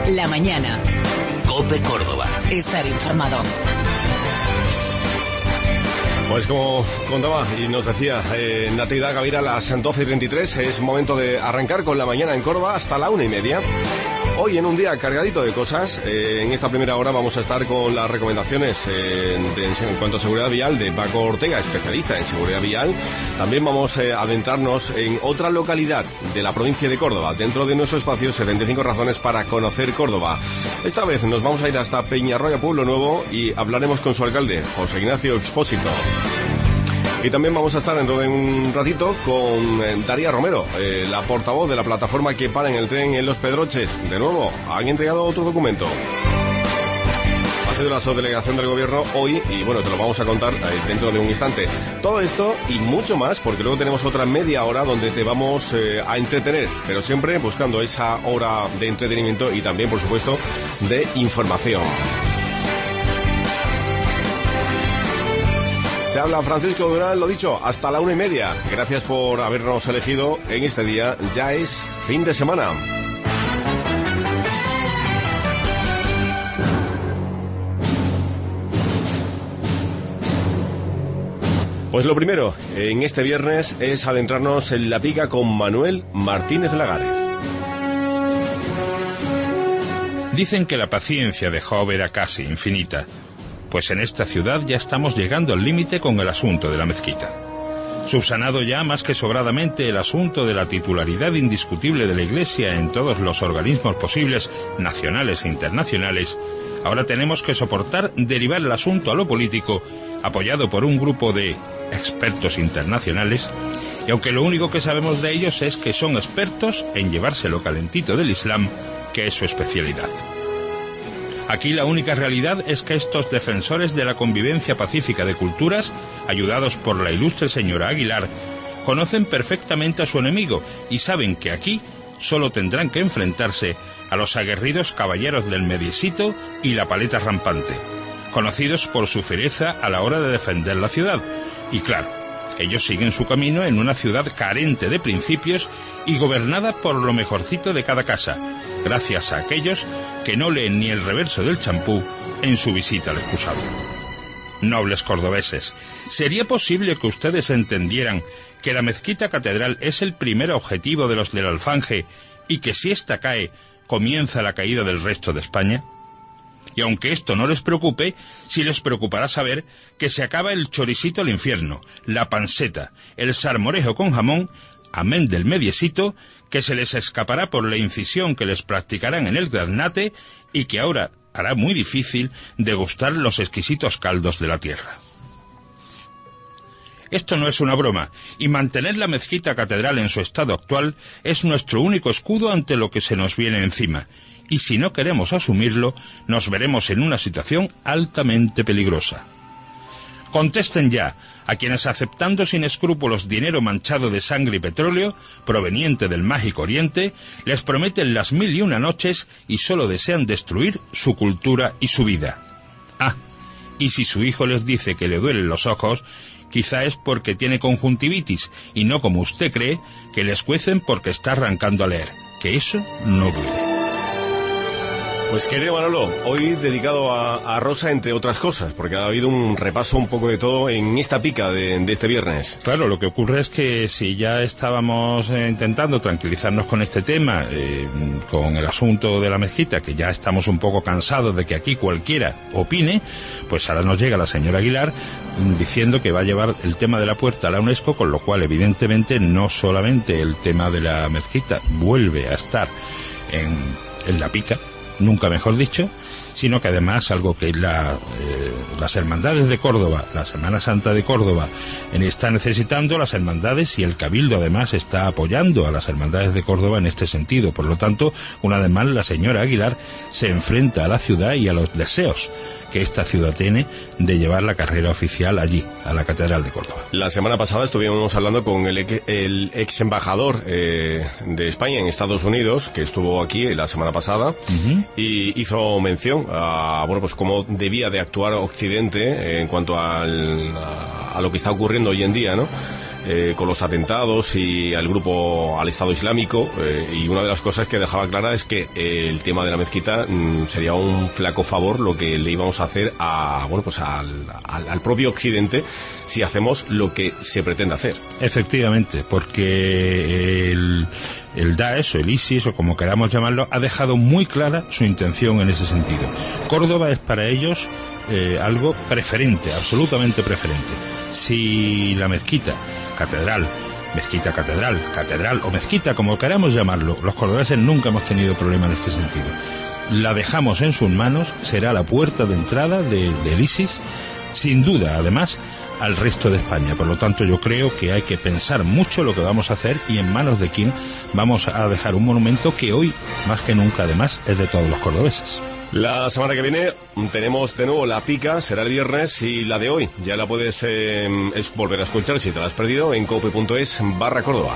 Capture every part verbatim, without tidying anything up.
La mañana. COPE Córdoba. Estar informado. Pues como contaba y nos decía eh, Natividad Gavira, a las doce y treinta y tres es momento de arrancar con La mañana en Córdoba hasta la una y media. Hoy, en un día cargadito de cosas, eh, en esta primera hora vamos a estar con las recomendaciones eh, de, en cuanto a seguridad vial de Paco Ortega, especialista en seguridad vial. También vamos eh, a adentrarnos en otra localidad de la provincia de Córdoba, dentro de nuestro espacio setenta y cinco razones para conocer Córdoba. Esta vez nos vamos a ir hasta Peñarroya, Pueblo Nuevo, y hablaremos con su alcalde, José Ignacio Expósito. Y también vamos a estar dentro de un ratito con eh, Daría Romero, eh, la portavoz de la plataforma que para en el tren en Los Pedroches. De nuevo, han entregado otro documento. Ha sido la subdelegación del gobierno hoy y bueno, te lo vamos a contar eh, dentro de un instante. Todo esto y mucho más, porque luego tenemos otra media hora donde te vamos eh, a entretener, pero siempre buscando esa hora de entretenimiento y también, por supuesto, de información. Te habla Francisco Durán, lo dicho, hasta la una y media. Gracias por habernos elegido en este día. Ya es fin de semana. Pues lo primero, en este viernes, es adentrarnos en la pica con Manuel Martínez Lagares. Dicen que la paciencia de Job era casi infinita. Pues en esta ciudad ya estamos llegando al límite con el asunto de la mezquita. Subsanado ya más que sobradamente el asunto de la titularidad indiscutible de la Iglesia en todos los organismos posibles, nacionales e internacionales, ahora tenemos que soportar derivar el asunto a lo político, apoyado por un grupo de expertos internacionales, y aunque lo único que sabemos de ellos es que son expertos en llevarse lo calentito del Islam, que es su especialidad. Aquí la única realidad es que estos defensores de la convivencia pacífica de culturas, ayudados por la ilustre señora Aguilar, conocen perfectamente a su enemigo y saben que aquí solo tendrán que enfrentarse a los aguerridos caballeros del Mediesito y la Paleta Rampante, conocidos por su fiereza a la hora de defender la ciudad. Y claro, ellos siguen su camino en una ciudad carente de principios y gobernada por lo mejorcito de cada casa, gracias a aquellos que no leen ni el reverso del champú en su visita al excusado. Nobles cordobeses, ¿sería posible que ustedes entendieran que la mezquita catedral es el primer objetivo de los del Alfanje y que si ésta cae, comienza la caída del resto de España? Y aunque esto no les preocupe, sí les preocupará saber que se acaba el choricito al infierno, la panceta, el salmorejo con jamón, amén del Mediesito, que se les escapará por la incisión que les practicarán en el gaznate y que ahora hará muy difícil degustar los exquisitos caldos de la tierra. Esto no es una broma, y mantener la mezquita catedral en su estado actual es nuestro único escudo ante lo que se nos viene encima, y si no queremos asumirlo, nos veremos en una situación altamente peligrosa. Contesten ya a quienes, aceptando sin escrúpulos dinero manchado de sangre y petróleo proveniente del mágico Oriente, les prometen las mil y una noches y solo desean destruir su cultura y su vida. Ah, y si su hijo les dice que le duelen los ojos, quizá es porque tiene conjuntivitis y no, como usted cree, que les cuecen porque está arrancando a leer, que eso no duele. Pues querido Manolo, hoy dedicado a, a Rosa, entre otras cosas, porque ha habido un repaso un poco de todo en esta pica de, de este viernes. Claro, lo que ocurre es que si ya estábamos eh, intentando tranquilizarnos con este tema, eh, con el asunto de la mezquita, que ya estamos un poco cansados de que aquí cualquiera opine, pues ahora nos llega la señora Aguilar diciendo que va a llevar el tema de la puerta a la UNESCO, con lo cual evidentemente no solamente el tema de la mezquita vuelve a estar en, en la pica, nunca mejor dicho, sino que además algo que la, eh, las hermandades de Córdoba, la Semana Santa de Córdoba, en, está necesitando las hermandades, y el Cabildo además está apoyando a las hermandades de Córdoba en este sentido. Por lo tanto, una vez más la señora Aguilar se enfrenta a la ciudad y a los deseos que esta ciudad tiene de llevar la carrera oficial allí, a la Catedral de Córdoba. La semana pasada estuvimos hablando con el, el ex embajador eh, de España en Estados Unidos, que estuvo aquí la semana pasada, uh-huh. y hizo mención a, bueno, pues cómo debía de actuar Occidente en cuanto al, a, a lo que está ocurriendo hoy en día, ¿no? eh, con los atentados y al grupo, al Estado Islámico, eh, y una de las cosas que dejaba clara es que eh, el tema de la mezquita mm, sería un flaco favor lo que le íbamos a hacer a, bueno, pues al, al, al propio Occidente si hacemos lo que se pretende hacer. Efectivamente, porque el, el Daesh o el ISIS o como queramos llamarlo ha dejado muy clara su intención en ese sentido. Córdoba es para ellos eh, algo preferente, absolutamente preferente. Si la mezquita, catedral, mezquita catedral, catedral o mezquita, como queramos llamarlo, los cordobeses nunca hemos tenido problema en este sentido. La dejamos en sus manos, será la puerta de entrada de, del ISIS, sin duda, además, al resto de España. Por lo tanto, yo creo que hay que pensar mucho lo que vamos a hacer y en manos de quién vamos a dejar un monumento que hoy, más que nunca, además, es de todos los cordobeses. La semana que viene tenemos de nuevo La Pica, será el viernes, y la de hoy ya la puedes eh, es volver a escuchar si te la has perdido en cope punto es barra Córdoba.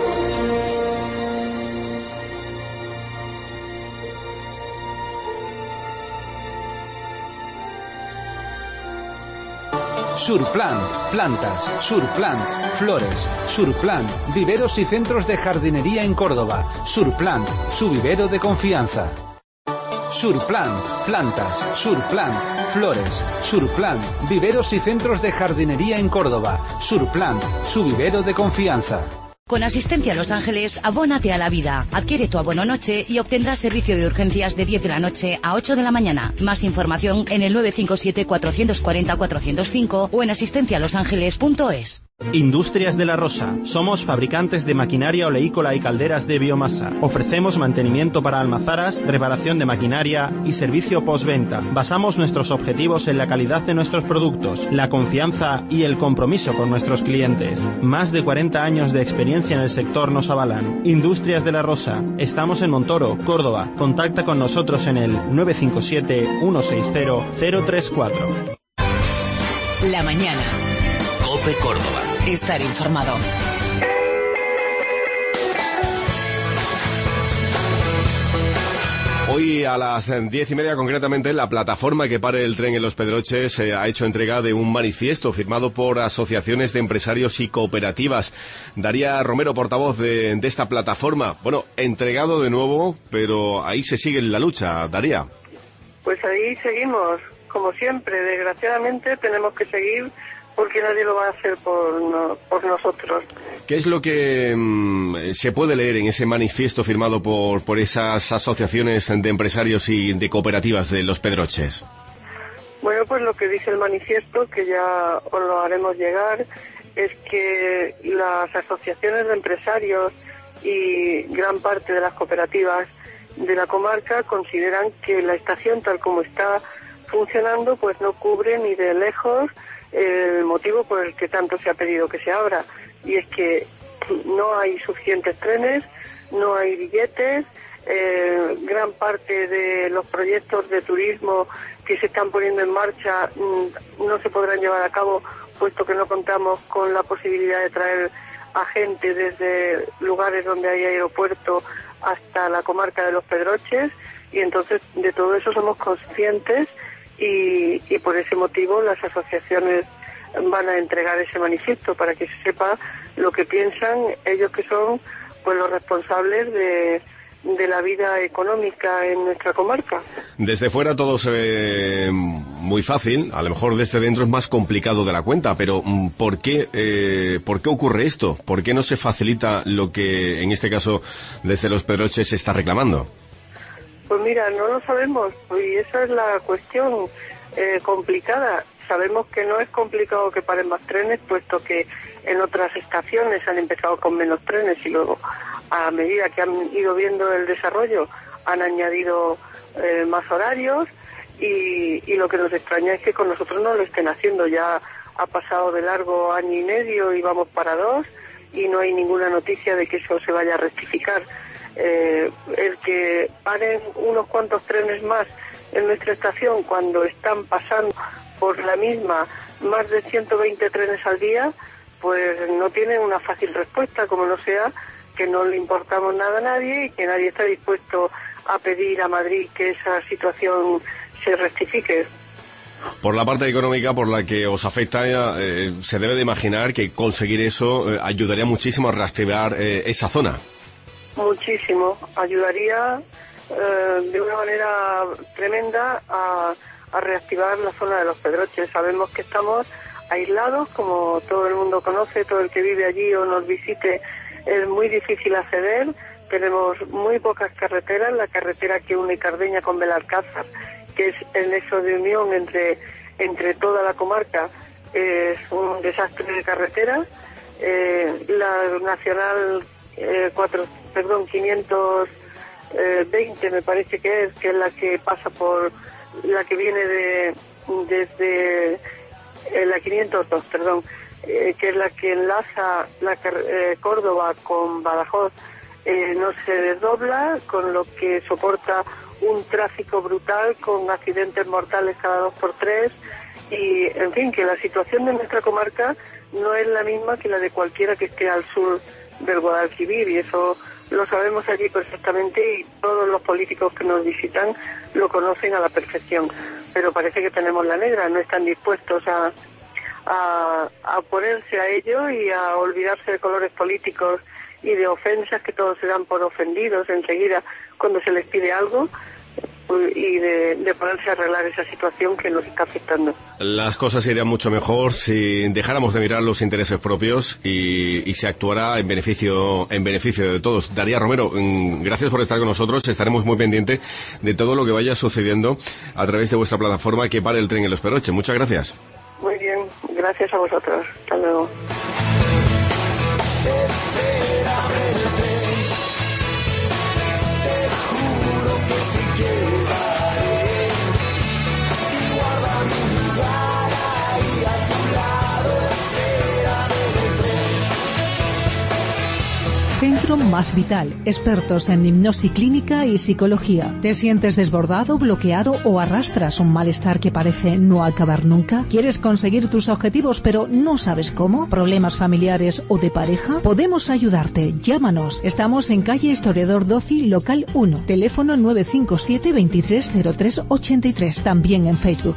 Surplant, plantas, Surplant, flores, Surplant, viveros y centros de jardinería en Córdoba. Surplant, su vivero de confianza. Surplant, plantas, Surplant, flores, Surplant, viveros y centros de jardinería en Córdoba. Surplant, su vivero de confianza. Con Asistencia Los Ángeles, abónate a la vida. Adquiere tu abono noche y obtendrás servicio de urgencias de diez de la noche a ocho de la mañana. Más información en el nueve cinco siete, cuatro cuatro cero, cuatro cero cinco o en asistencia los ángeles punto es. Industrias de la Rosa. Somos fabricantes de maquinaria oleícola y calderas de biomasa. Ofrecemos mantenimiento para almazaras, reparación de maquinaria y servicio postventa. Basamos nuestros objetivos en la calidad de nuestros productos, la confianza y el compromiso con nuestros clientes. Más de cuarenta años de experiencia en el sector nos avalan. Industrias de la Rosa. Estamos en Montoro, Córdoba. Contacta con nosotros en el nueve cinco siete, uno seis cero, cero tres cuatro. La mañana. Cope Córdoba. Estar informado. Hoy a las diez y media, concretamente, la plataforma que pare el tren en Los Pedroches eh, ha hecho entrega de un manifiesto firmado por asociaciones de empresarios y cooperativas. Daría Romero, portavoz de, de esta plataforma, bueno, entregado de nuevo, pero ahí se sigue la lucha. Daría. Pues ahí seguimos, como siempre. Desgraciadamente tenemos que seguir porque nadie lo va a hacer por, no, por nosotros. ¿Qué es lo que mmm, se puede leer en ese manifiesto firmado por, por esas asociaciones de empresarios y de cooperativas de Los Pedroches? Bueno, pues lo que dice el manifiesto, que ya os lo haremos llegar, es que las asociaciones de empresarios y gran parte de las cooperativas de la comarca consideran que la estación, tal como está funcionando, pues no cubre ni de lejos el motivo por el que tanto se ha pedido que se abra, y es que no hay suficientes trenes, no hay billetes, eh, gran parte de los proyectos de turismo que se están poniendo en marcha mmm, no se podrán llevar a cabo puesto que no contamos con la posibilidad de traer a gente desde lugares donde hay aeropuerto hasta la comarca de Los Pedroches, y entonces de todo eso somos conscientes. Y, y por ese motivo las asociaciones van a entregar ese manifiesto para que se sepa lo que piensan ellos, que son pues los responsables de, de la vida económica en nuestra comarca. Desde fuera todo se ve muy fácil, a lo mejor desde dentro es más complicado de la cuenta, pero ¿por qué, eh, ¿por qué ocurre esto? ¿Por qué no se facilita lo que en este caso desde Los Pedroches se está reclamando? Pues mira, no lo sabemos, y esa es la cuestión eh, complicada. Sabemos que no es complicado que paren más trenes, puesto que en otras estaciones han empezado con menos trenes y luego, a medida que han ido viendo el desarrollo, han añadido eh, más horarios, y, y lo que nos extraña es que con nosotros no lo estén haciendo. Ya ha pasado de largo año y medio y vamos para dos, y no hay ninguna noticia de que eso se vaya a rectificar. Eh, el que paren unos cuantos trenes más en nuestra estación cuando están pasando por la misma más de ciento veinte trenes al día, pues no tienen una fácil respuesta, como no sea que no le importamos nada a nadie y que nadie está dispuesto a pedir a Madrid que esa situación se rectifique. Por la parte económica por la que os afecta, eh, se debe de imaginar que conseguir eso eh, ayudaría muchísimo a reactivar eh, esa zona. Muchísimo. Ayudaría eh, de una manera tremenda a, a reactivar la zona de los Pedroches. Sabemos que estamos aislados, como todo el mundo conoce, todo el que vive allí o nos visite, es muy difícil acceder. Tenemos muy pocas carreteras. La carretera que une Cardeña con Belalcázar, que es el nexo de unión entre, entre toda la comarca, es un desastre de carretera. Eh, la nacional eh, cuatro, perdón, quinientos veinte me parece que es, que es la que pasa por, la que viene de desde eh, la quinientos dos, perdón, eh, que es la que enlaza la eh, Córdoba con Badajoz, eh, no se desdobla, con lo que soporta un tráfico brutal con accidentes mortales cada dos por tres y, en fin, que la situación de nuestra comarca no es la misma que la de cualquiera que esté al sur del Guadalquivir, y eso lo sabemos allí perfectamente y todos los políticos que nos visitan lo conocen a la perfección. Pero parece que tenemos la negra, no están dispuestos a, a, a ponerse a ello y a olvidarse de colores políticos y de ofensas que todos se dan por ofendidos enseguida cuando se les pide algo, y de, de ponerse a arreglar esa situación que nos está afectando. Las cosas irían mucho mejor si dejáramos de mirar los intereses propios y, y se actuara en beneficio en beneficio de todos. Daría Romero, gracias por estar con nosotros. Estaremos muy pendientes de todo lo que vaya sucediendo a través de vuestra plataforma Que Pare el Tren en Los Pedroches. Muchas gracias. Muy bien, gracias a vosotros. Hasta luego. Centro Más Vital, expertos en hipnosis clínica y psicología. ¿Te sientes desbordado, bloqueado o arrastras un malestar que parece no acabar nunca? ¿Quieres conseguir tus objetivos pero no sabes cómo? ¿Problemas familiares o de pareja? Podemos ayudarte. Llámanos. Estamos en calle Historiador doce, local uno. Teléfono nueve cinco siete, veintitrés cero tres ochenta y tres. También en Facebook.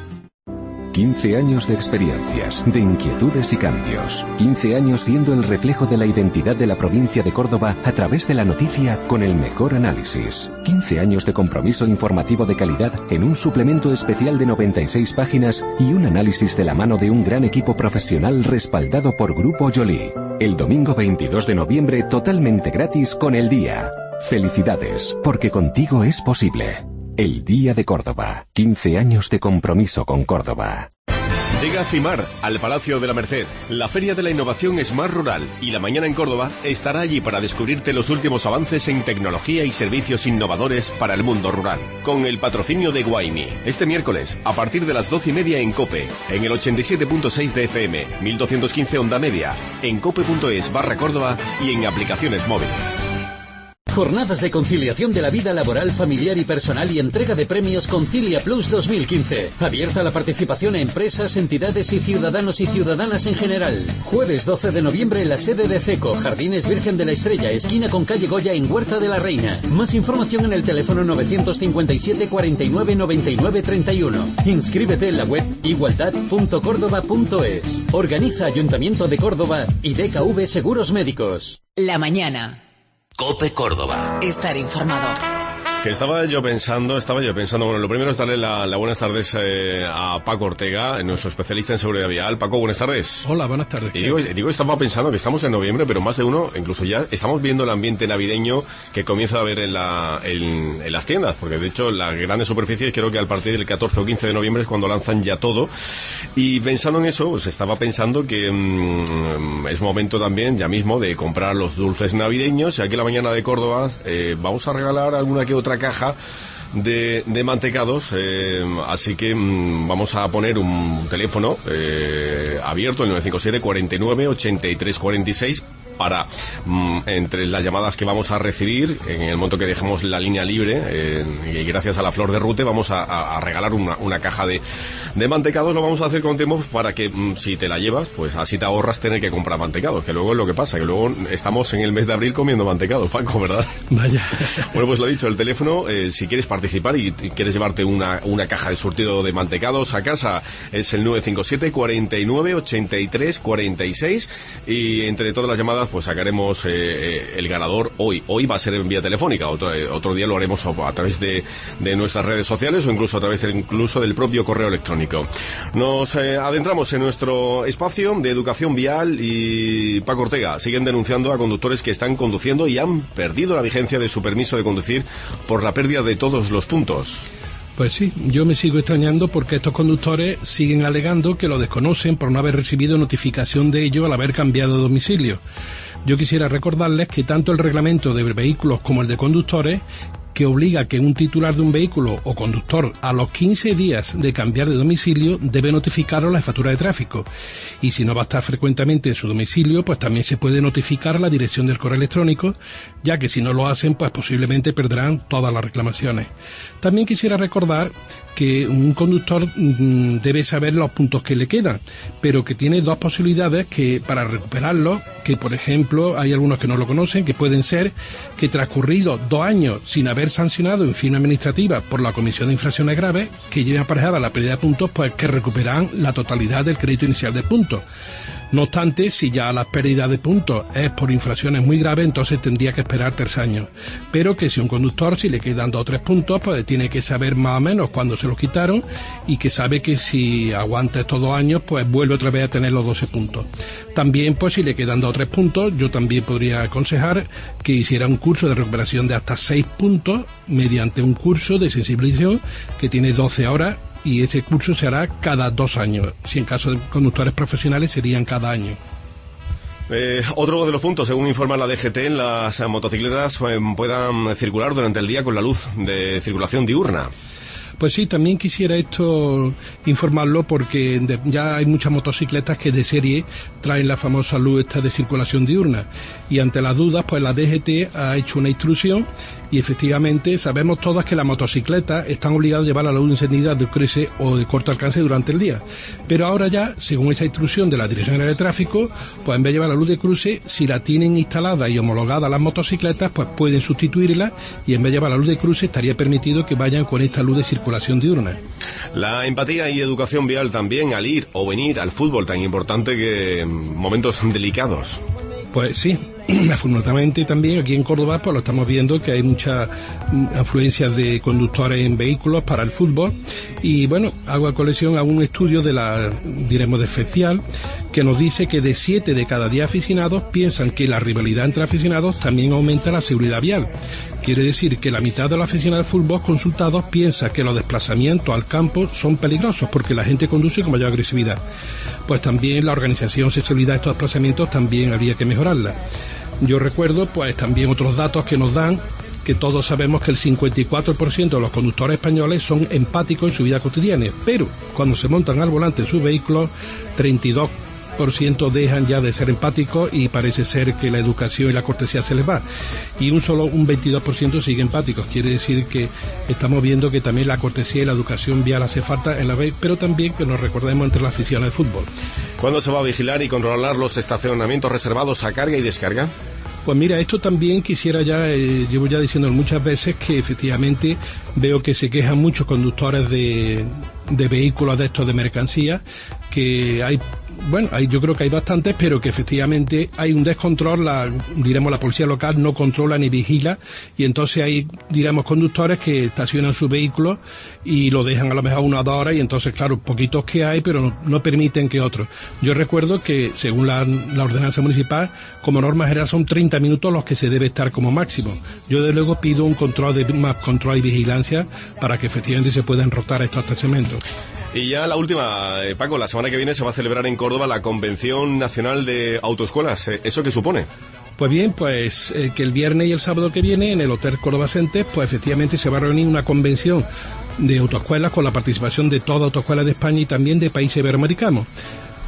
quince años de experiencias, de inquietudes y cambios. quince años siendo el reflejo de la identidad de la provincia de Córdoba a través de la noticia con el mejor análisis. quince años de compromiso informativo de calidad en un suplemento especial de noventa y seis páginas y un análisis de la mano de un gran equipo profesional respaldado por Grupo Joly. El domingo veintidós de noviembre totalmente gratis con El Día. Felicidades, porque contigo es posible. El Día de Córdoba. quince años de compromiso con Córdoba. Llega CIMAR al Palacio de la Merced. La Feria de la Innovación Smart Rural y La Mañana en Córdoba estará allí para descubrirte los últimos avances en tecnología y servicios innovadores para el mundo rural. Con el patrocinio de Guaimi. Este miércoles, a partir de las doce y media en COPE, en el ochenta y siete punto seis de F M, mil doscientos quince onda media, en cope.es barra Córdoba y en aplicaciones móviles. Jornadas de conciliación de la vida laboral, familiar y personal y entrega de premios Concilia Plus dos mil quince. Abierta la participación a empresas, entidades y ciudadanos y ciudadanas en general. Jueves doce de noviembre en la sede de CECO, Jardines Virgen de la Estrella, esquina con calle Goya en Huerta de la Reina. Más información en el teléfono novecientos cincuenta y siete, cuarenta y nueve, noventa y nueve, treinta y uno. Inscríbete en la web igualdad punto córdoba punto es. Organiza Ayuntamiento de Córdoba y D K V Seguros Médicos. La mañana. COPE Córdoba. Estar informado. Que estaba yo pensando, estaba yo pensando, bueno, lo primero es darle la, la buenas tardes eh, a Paco Ortega, nuestro especialista en seguridad vial. Paco, buenas tardes. Hola, buenas tardes. Y digo, digo, estaba pensando que estamos en noviembre, pero más de uno, incluso ya estamos viendo el ambiente navideño que comienza a haber en, la, en, en las tiendas, porque de hecho las grandes superficies creo que a partir del catorce o quince de noviembre es cuando lanzan ya todo. Y pensando en eso, pues estaba pensando que mmm, es momento también, ya mismo, de comprar los dulces navideños. Y aquí en La Mañana de Córdoba eh, vamos a regalar alguna que otra caja de, de mantecados, eh, así que mmm, vamos a poner un teléfono eh, abierto, el nueve cinco siete, cuarenta y nueve, ochenta y tres, cuarenta y seis, para, mmm, entre las llamadas que vamos a recibir, en el momento que dejemos la línea libre, eh, y gracias a la Flor de Rute, vamos a, a, a regalar una, una caja de, de mantecados lo vamos a hacer con tiempo para que mm, si te la llevas, pues así te ahorras tener que comprar mantecados, que luego es lo que pasa, que luego estamos en el mes de abril comiendo mantecados, Paco, ¿verdad? Vaya. Bueno, pues lo dicho, el teléfono, eh, si quieres participar y, y quieres llevarte una, una caja de surtido de mantecados a casa, es el nueve cinco siete, cuarenta y nueve, ochenta y tres, cuarenta y seis, y entre todas las llamadas pues sacaremos eh, el ganador hoy. Hoy va a ser en vía telefónica, otro, eh, otro día lo haremos a, a través de, de nuestras redes sociales o incluso a través de, incluso del propio correo electrónico. Nos eh, adentramos en nuestro espacio de educación vial y Paco Ortega, siguen denunciando a conductores que están conduciendo y han perdido la vigencia de su permiso de conducir por la pérdida de todos los puntos. Pues sí, yo me sigo extrañando porque estos conductores siguen alegando que lo desconocen por no haber recibido notificación de ello al haber cambiado de domicilio. Yo quisiera recordarles que tanto el reglamento de vehículos como el de conductores, que obliga que un titular de un vehículo o conductor a los quince días de cambiar de domicilio debe notificarlo la jefatura de tráfico, y si no va a estar frecuentemente en su domicilio, pues también se puede notificar la dirección del correo electrónico, ya que si no lo hacen, pues posiblemente perderán todas las reclamaciones. También quisiera recordar que un conductor mmm, debe saber los puntos que le quedan, pero que tiene dos posibilidades que para recuperarlos, que por ejemplo hay algunos que no lo conocen, que pueden ser que transcurridos dos años sin haber sancionado en firma administrativa por la Comisión de Infracciones Graves, que lleven aparejada la pérdida de puntos, pues que recuperan la totalidad del crédito inicial de puntos. No obstante, si ya la pérdida de puntos es por infracciones muy graves, entonces tendría que esperar tres años. Pero que si un conductor, si le quedan dos o tres puntos, pues tiene que saber más o menos cuándo se los quitaron y que sabe que si aguanta estos dos años, pues vuelve otra vez a tener los doce puntos. También, pues si le quedan dos o tres puntos, yo también podría aconsejar que hiciera un curso de recuperación de hasta seis puntos mediante un curso de sensibilización que tiene doce horas, y ese curso se hará cada dos años. Si en caso de conductores profesionales serían cada año. Eh, otro de los puntos, según informa la D G T, las motocicletas eh, puedan circular durante el día con la luz de circulación diurna. Pues sí, también quisiera esto informarlo porque de, ya hay muchas motocicletas que de serie traen la famosa luz esta de circulación diurna, y ante las dudas pues la D G T ha hecho una instrucción y efectivamente sabemos todas que las motocicletas están obligadas a llevar la luz encendida de cruce o de corto alcance durante el día, pero ahora ya, según esa instrucción de la Dirección General de Tráfico, pues en vez de llevar la luz de cruce, si la tienen instalada y homologada las motocicletas, pues pueden sustituirla, y en vez de llevar la luz de cruce estaría permitido que vayan con esta luz de circulación diurna. La empatía y educación vial también al ir o venir al fútbol, tan importante que en momentos delicados. Pues sí, afortunadamente también aquí en Córdoba pues lo estamos viendo que hay mucha afluencia de conductores en vehículos para el fútbol, y bueno, hago a colección a un estudio de la, diremos, de FEPIAL, que nos dice que de siete de cada diez aficionados piensan que la rivalidad entre aficionados también aumenta la seguridad vial. Quiere decir que la mitad de los aficionados al fútbol consultados piensa que los desplazamientos al campo son peligrosos porque la gente conduce con mayor agresividad. Pues también la organización, seguridad de estos desplazamientos también habría que mejorarla. Yo recuerdo pues también otros datos que nos dan, que todos sabemos que el cincuenta y cuatro por ciento de los conductores españoles son empáticos en su vida cotidiana, pero cuando se montan al volante de sus vehículos, treinta y dos por ciento dejan ya de ser empáticos y parece ser que la educación y la cortesía se les va, y un solo un veintidós por ciento sigue empáticos. Quiere decir que estamos viendo que también la cortesía y la educación vial hace falta en la vez, pero también que nos recordemos entre las aficiones de fútbol. ¿Cuándo se va a vigilar y controlar los estacionamientos reservados a carga y descarga? Pues mira, esto también quisiera ya, eh, llevo ya diciendo muchas veces que efectivamente veo que se quejan muchos conductores de, de vehículos de estos de mercancía, que hay, bueno, hay, yo creo que hay bastantes, pero que efectivamente hay un descontrol, la, diremos la policía local no controla ni vigila, y entonces hay, diremos, conductores que estacionan su vehículo y lo dejan a lo mejor una o dos horas, y entonces claro, poquitos que hay, pero no, no permiten que otros. Yo recuerdo que según la, la ordenanza municipal, como norma general son treinta minutos los que se debe estar como máximo. Yo de luego pido un control de más control y vigilancia para que efectivamente se puedan rotar estos estacionamientos. Y ya la última, eh, Paco, la semana que viene se va a celebrar en Córdoba la Convención Nacional de Autoescuelas. ¿Eso qué supone? Pues bien, pues eh, que el viernes y el sábado que viene en el Hotel Córdoba Center, pues efectivamente se va a reunir una convención de autoescuelas con la participación de todas las autoescuelas de España y también de países iberoamericanos.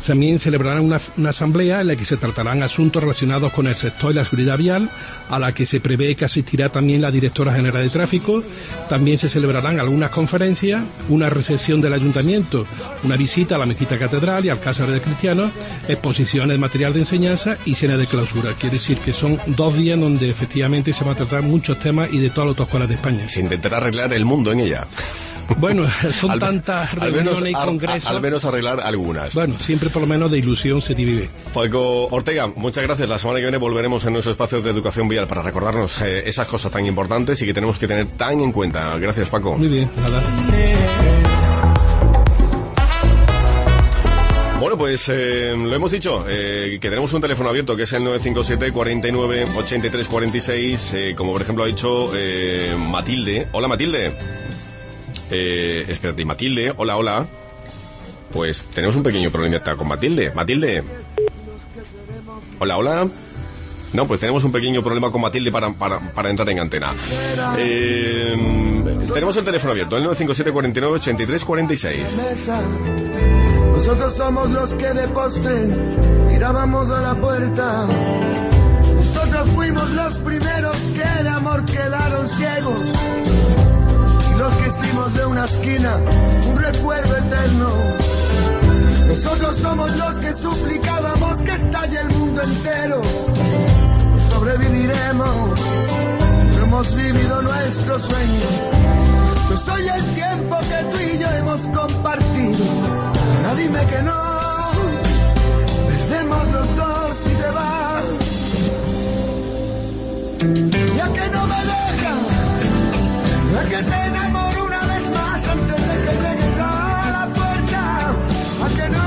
También celebrarán una, una asamblea en la que se tratarán asuntos relacionados con el sector y la seguridad vial, a la que se prevé que asistirá también la directora general de tráfico. También se celebrarán algunas conferencias, una recepción del ayuntamiento, una visita a la mezquita catedral y al Alcázar de Cristianos, exposiciones de material de enseñanza y cena de clausura. Quiere decir que son dos días donde efectivamente se va a tratar muchos temas y de todas las autoescuelas de España. Se intentará arreglar el mundo en ella. Bueno, son al, tantas reuniones al menos, y congresos. Al, al menos arreglar algunas. Bueno, siempre por lo menos de ilusión se vive. Paco Ortega, muchas gracias. La semana que viene volveremos en nuestro espacio de educación vial para recordarnos eh, esas cosas tan importantes y que tenemos que tener tan en cuenta. Gracias, Paco. Muy bien, nada. Bueno, pues eh, lo hemos dicho, eh, que tenemos un teléfono abierto que es el nueve cinco siete, cuarenta y nueve, ochenta y tres cuarenta y seis, eh, como por ejemplo ha dicho eh, Matilde. Hola, Matilde. Eh, espérate, Matilde, hola, hola. Pues tenemos un pequeño problemita con Matilde. Matilde. Hola, hola. No, pues tenemos un pequeño problema con Matilde para, para, para entrar en antena. Eh, tenemos el teléfono abierto, el nueve cinco siete, cuarenta y nueve, ochenta y tres cuarenta y seis. Nosotros somos los que de postre mirábamos a la puerta. Nosotros fuimos los primeros que de amor quedaron ciegos. Los que hicimos de una esquina un recuerdo eterno. Nosotros somos los que suplicábamos que estalle el mundo entero. Sobreviviremos, no hemos vivido nuestro sueño. Yo soy el tiempo que tú y yo hemos compartido. Ahora dime que no, perdemos los dos si te vas. Ya que no me dejas, ya que te enamoro una vez más antes de que llegues a la puerta. A que no,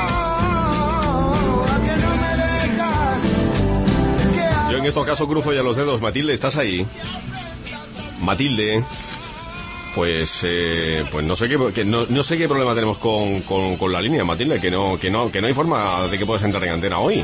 a que no me dejas. Yo en estos casos cruzo ya los dedos. Matilde, ¿estás ahí? Matilde. Pues, eh, pues no sé qué, que no, no sé qué problema tenemos con, con, con la línea, Matilde, que no, que no, que no hay forma de que puedas entrar en antena hoy.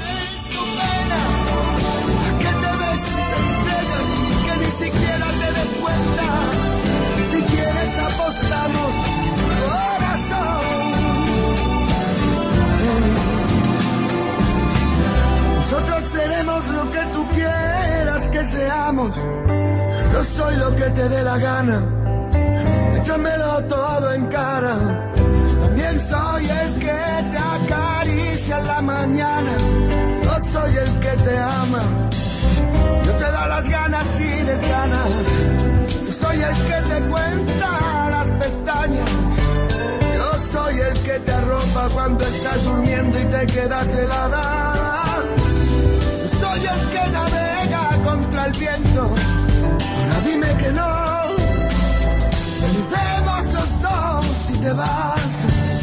Nosotros seremos lo que tú quieras que seamos. Yo soy lo que te dé la gana. Échamelo todo en cara. También soy el que te acaricia en la mañana. Yo soy el que te ama. Yo te da las ganas y desganas. Yo soy el que te cuenta las pestañas. Yo soy el que te arropa cuando estás durmiendo y te quedas helada. Yo soy el que navega contra el viento. Ahora dime que no. Perdemos los dos si te vas.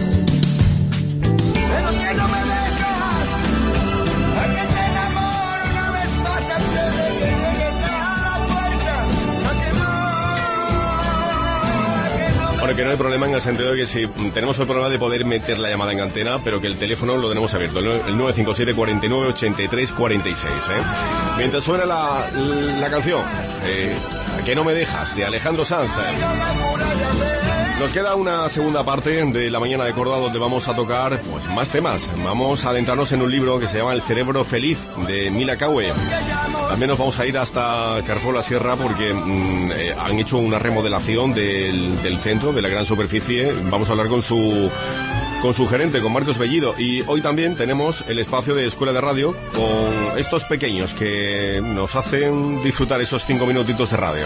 Pero que no me dejas. A que te enamoro una vez más antes de que llegues a la puerta. A que no, a que no me Bueno, que no hay problema en el sentido de que si tenemos el problema de poder meter la llamada en antena, pero que el teléfono lo tenemos abierto, el nueve cinco siete, cuarenta y nueve, ochenta y tres cuarenta y seis, ¿eh? Mientras suena la, la canción, eh, Que no me dejas, de Alejandro Sanz. Nos queda una segunda parte de La Mañana de Córdoba donde vamos a tocar pues más temas. Vamos a adentrarnos en un libro que se llama El cerebro feliz, de Mila Caue. También nos vamos a ir hasta Carrefour La Sierra porque mmm, eh, han hecho una remodelación del, del centro, de la gran superficie. Vamos a hablar con su... con su gerente, con Marcos Bellido. Y hoy también tenemos el espacio de Escuela de Radio con estos pequeños que nos hacen disfrutar esos cinco minutitos de radio.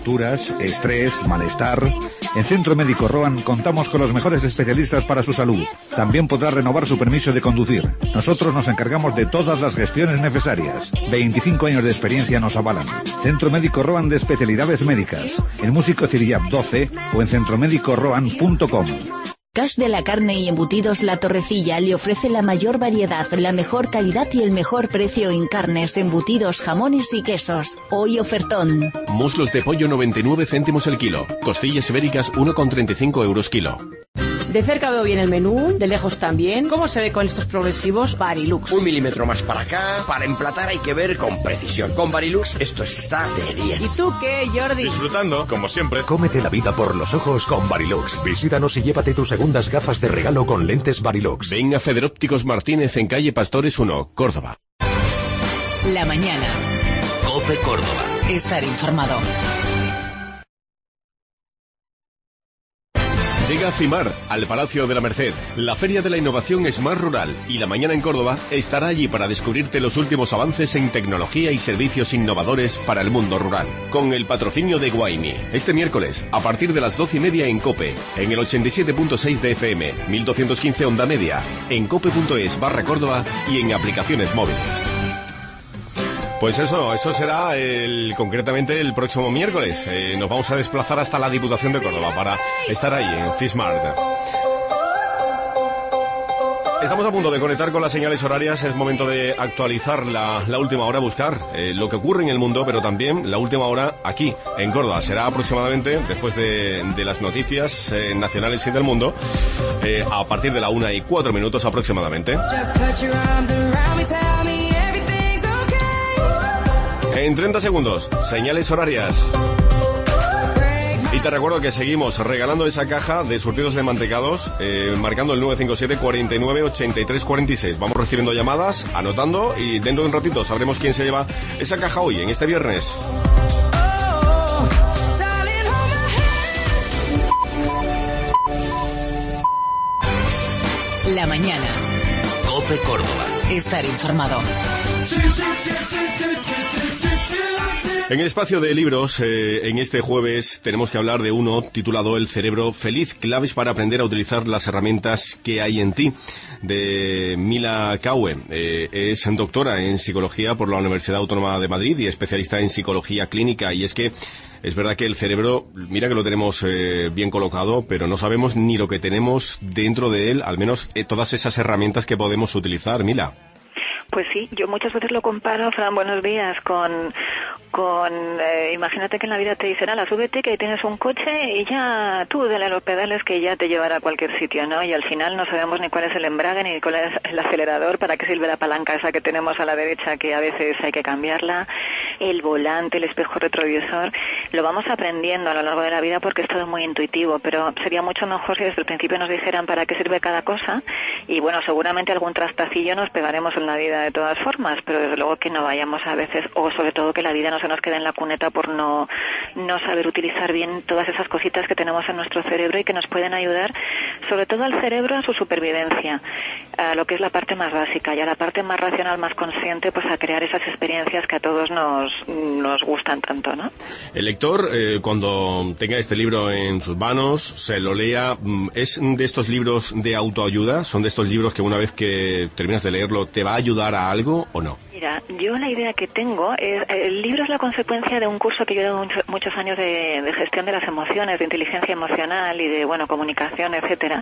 contracturas, estrés, malestar. En Centro Médico Roan contamos con los mejores especialistas para su salud. También podrá renovar su permiso de conducir. Nosotros nos encargamos de todas las gestiones necesarias. veinticinco años de experiencia nos avalan. Centro Médico Roan de Especialidades Médicas. En Músico Ciriap doce o en centro médico roan punto com. Cash de la Carne y Embutidos La Torrecilla le ofrece la mayor variedad, la mejor calidad y el mejor precio en carnes, embutidos, jamones y quesos. Hoy ofertón. Muslos de pollo noventa y nueve céntimos el kilo. Costillas ibéricas uno con treinta y cinco euros kilo. De cerca veo bien el menú, de lejos también. ¿Cómo se ve con estos progresivos Varilux? Un milímetro más para acá. Para emplatar hay que ver con precisión. Con Varilux esto está de diez. ¿Y tú qué, Jordi? Disfrutando, como siempre. Cómete la vida por los ojos con Varilux. Visítanos y llévate tus segundas gafas de regalo con lentes Varilux. Ven a Federópticos Martínez en calle Pastores uno, Córdoba. La mañana. COPE Córdoba. Estar informado. Llega CIMAR al Palacio de la Merced. La Feria de la Innovación Smart Rural y La Mañana en Córdoba estará allí para descubrirte los últimos avances en tecnología y servicios innovadores para el mundo rural. Con el patrocinio de Guaimi. Este miércoles, a partir de las doce y media en COPE, en el ochenta y siete punto seis de F M, mil doscientos quince onda media, en cope.es barra Córdoba y en aplicaciones móviles. Pues eso, eso será el, concretamente el próximo miércoles. Eh, nos vamos a desplazar hasta la Diputación de Córdoba para estar ahí en FISMART. Estamos a punto de conectar con las señales horarias. Es momento de actualizar la, la última hora, buscar eh, lo que ocurre en el mundo, pero también la última hora aquí, en Córdoba. Será aproximadamente después de, de las noticias eh, nacionales y del mundo, eh, a partir de la una y cuatro minutos aproximadamente. En treinta segundos, señales horarias. Y te recuerdo que seguimos regalando esa caja de surtidos de mantecados, eh, marcando el nueve cinco siete, cuarenta y nueve, ochenta y tres, cuarenta y seis. Vamos recibiendo llamadas, anotando, y dentro de un ratito sabremos quién se lleva esa caja hoy, en este viernes. La mañana. COPE Córdoba. Estar informado. En el espacio de libros, eh, en este jueves tenemos que hablar de uno titulado El cerebro feliz, claves para aprender a utilizar las herramientas que hay en ti, de Mila Caue. Eh, es doctora en psicología por la Universidad Autónoma de Madrid y especialista en psicología clínica. Y es que es verdad que el cerebro, mira que lo tenemos eh, bien colocado, pero no sabemos ni lo que tenemos dentro de él, al menos eh, todas esas herramientas que podemos utilizar. Mila. Pues sí, yo muchas veces lo comparo, Fran, buenos días, con, con eh, imagínate que en la vida te dicen, ala, súbete que tienes un coche y ya tú dale a los pedales que ya te llevará a cualquier sitio, ¿no? Y al final no sabemos ni cuál es el embrague ni cuál es el acelerador, para qué sirve la palanca esa que tenemos a la derecha que a veces hay que cambiarla, el volante, el espejo retrovisor. Lo vamos aprendiendo a lo largo de la vida porque es todo muy intuitivo, pero sería mucho mejor si desde el principio nos dijeran para qué sirve cada cosa, y bueno, seguramente algún trastacillo nos pegaremos en la vida de todas formas, pero desde luego que no vayamos a veces, o sobre todo que la vida no se nos quede en la cuneta por no, no saber utilizar bien todas esas cositas que tenemos en nuestro cerebro y que nos pueden ayudar, sobre todo al cerebro, a su supervivencia, a lo que es la parte más básica, y a la parte más racional, más consciente, pues a crear esas experiencias que a todos nos, nos gustan tanto, ¿no? El lector, eh, cuando tenga este libro en sus manos, se lo lea, ¿es de estos libros de autoayuda? ¿Son de estos libros que una vez que terminas de leerlo te va a ayudar a algo o no? Mira, yo la idea que tengo es, el libro es la consecuencia de un curso que yo he dado mucho, muchos años de, de gestión de las emociones, de inteligencia emocional y de, bueno, comunicación, etcétera,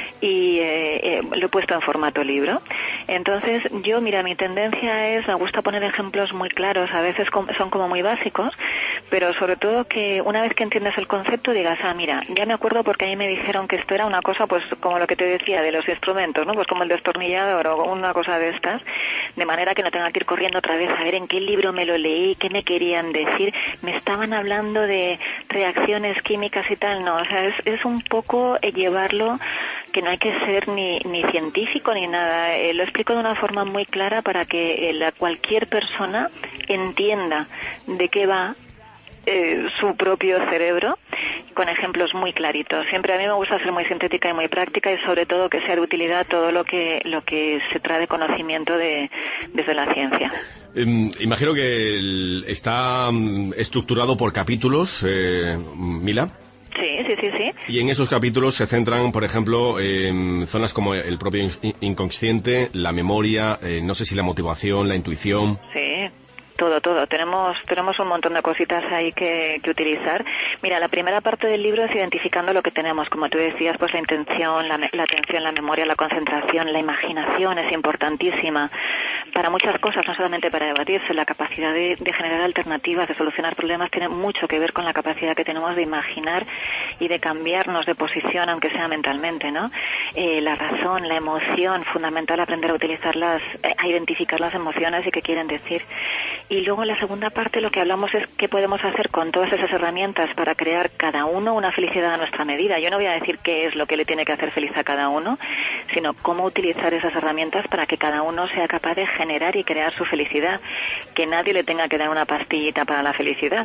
y eh, eh, lo he puesto en formato libro. Entonces, yo, mira, mi tendencia es, me gusta poner ejemplos muy claros, a veces com- son como muy básicos, pero sobre todo que una vez que entiendes el concepto digas, ah, mira, ya me acuerdo porque a mí me dijeron que esto era una cosa, pues como lo que te decía de los instrumentos, ¿no? Pues como el destornillador o una cosa de estas, de manera que no tenga que ir corriendo otra vez a ver en qué libro me lo leí, qué me querían decir, me estaban hablando de reacciones químicas y tal, no, o sea, es, es un poco llevarlo, que no hay que ser ni, ni científico ni nada, eh, lo explico de una forma muy clara para que eh, la, cualquier persona entienda de qué va Eh, su propio cerebro, con ejemplos muy claritos. Siempre a mí me gusta ser muy sintética y muy práctica, y sobre todo que sea de utilidad todo lo que lo que se trae de conocimiento de, desde la ciencia. Eh, imagino que el, está um, estructurado por capítulos, eh, Mila. Sí, sí, sí, sí. Y en esos capítulos se centran, por ejemplo, en zonas como el propio inconsciente, la memoria, eh, no sé si la motivación, la intuición. Sí. Todo, todo. Tenemos tenemos un montón de cositas ahí que, que utilizar. Mira, la primera parte del libro es identificando lo que tenemos. Como tú decías, pues la intención, la, la atención, la memoria, la concentración, la imaginación es importantísima para muchas cosas, no solamente para debatirse. La capacidad de, de generar alternativas, de solucionar problemas, tiene mucho que ver con la capacidad que tenemos de imaginar y de cambiarnos de posición, aunque sea mentalmente, ¿no? Eh, la razón, la emoción, fundamental aprender a utilizarlas, eh, a identificar las emociones y qué quieren decir. Y luego en la segunda parte lo que hablamos es qué podemos hacer con todas esas herramientas para crear cada uno una felicidad a nuestra medida. Yo no voy a decir qué es lo que le tiene que hacer feliz a cada uno, sino cómo utilizar esas herramientas para que cada uno sea capaz de generar y crear su felicidad, que nadie le tenga que dar una pastillita para la felicidad.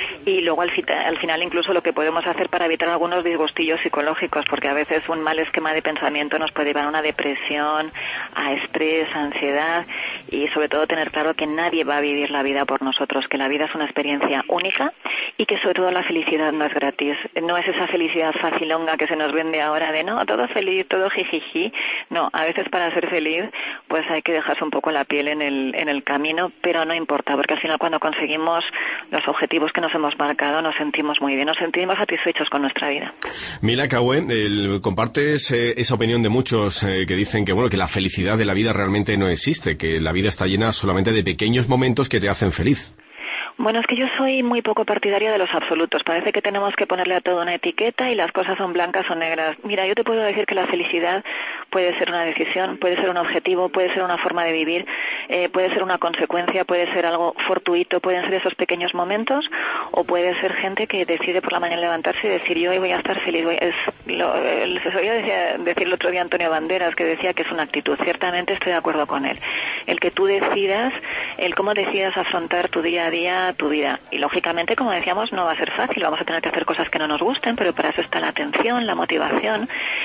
Y luego al, al final incluso lo que podemos hacer para evitar algunos disgustillos psicológicos, porque a veces un mal esquema de pensamiento nos puede llevar a una depresión, a estrés, a ansiedad, y sobre todo tener claro que nadie va a vivir la vida por nosotros, que la vida es una experiencia única y que sobre todo la felicidad no es gratis. No es esa felicidad facilonga que se nos vende ahora de no, todo feliz, todo jijiji. No, a veces para ser feliz pues hay que dejarse un poco la piel en el, en el camino, pero no importa, porque al final cuando conseguimos los objetivos que nos hemos marcado nos sentimos muy bien, nos sentimos satisfechos con nuestra vida. Mila Cahue, el, compartes eh, esa opinión de muchos eh, que dicen que bueno que la felicidad de la vida realmente no existe, que la vida está llena solamente de pequeños momentos que te hacen feliz. Bueno, es que yo soy muy poco partidaria de los absolutos. Parece que tenemos que ponerle a todo una etiqueta y las cosas son blancas o negras. Mira, yo te puedo decir que la felicidad puede ser una decisión, puede ser un objetivo, puede ser una forma de vivir, eh, puede ser una consecuencia, puede ser algo fortuito, pueden ser esos pequeños momentos, o puede ser gente que decide por la mañana levantarse y decir yo hoy voy a estar feliz. Voy, es lo, eh, se solía decir, decir el otro día Antonio Banderas, que decía que es una actitud. Ciertamente estoy de acuerdo con él. El que tú decidas, el cómo decidas afrontar tu día a día, tu vida. Y lógicamente, como decíamos, no va a ser fácil, vamos a tener que hacer cosas que no nos gusten, pero para eso está la atención, la motivación,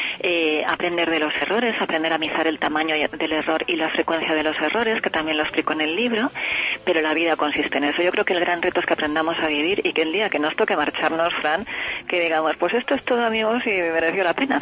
eh, aprender de los errores, aprender a mizar el tamaño del error y la frecuencia de los errores, que también lo explico en el libro, pero la vida consiste en eso. Yo creo que el gran reto es que aprendamos a vivir y que el día que nos toque marcharnos, Fran, que digamos, pues esto es todo, amigos, y me mereció la pena.